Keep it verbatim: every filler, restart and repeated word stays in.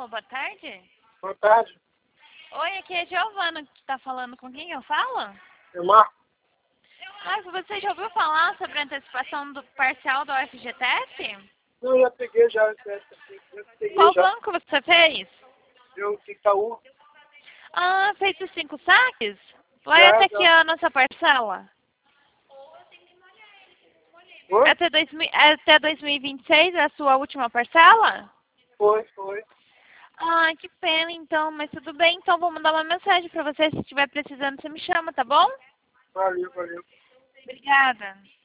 Alô, boa tarde. Boa tarde. Oi, aqui é a Giovana que está falando. Com quem eu falo? Eu marco. Nossa, você já ouviu falar sobre a antecipação do parcial da U F G T S? Não, eu já peguei já. Já, já peguei Qual já. banco você fez? Eu, Itaú. Ah, fez os cinco saques? Vai Já, até que já. ano essa parcela? Foi? Até, dois mil, até dois mil e vinte e seis é a sua última parcela? Foi, foi. Ah, que pena então, mas tudo bem. Então vou mandar uma mensagem para você. Se estiver precisando, você me chama, tá bom? Valeu, valeu. Obrigada.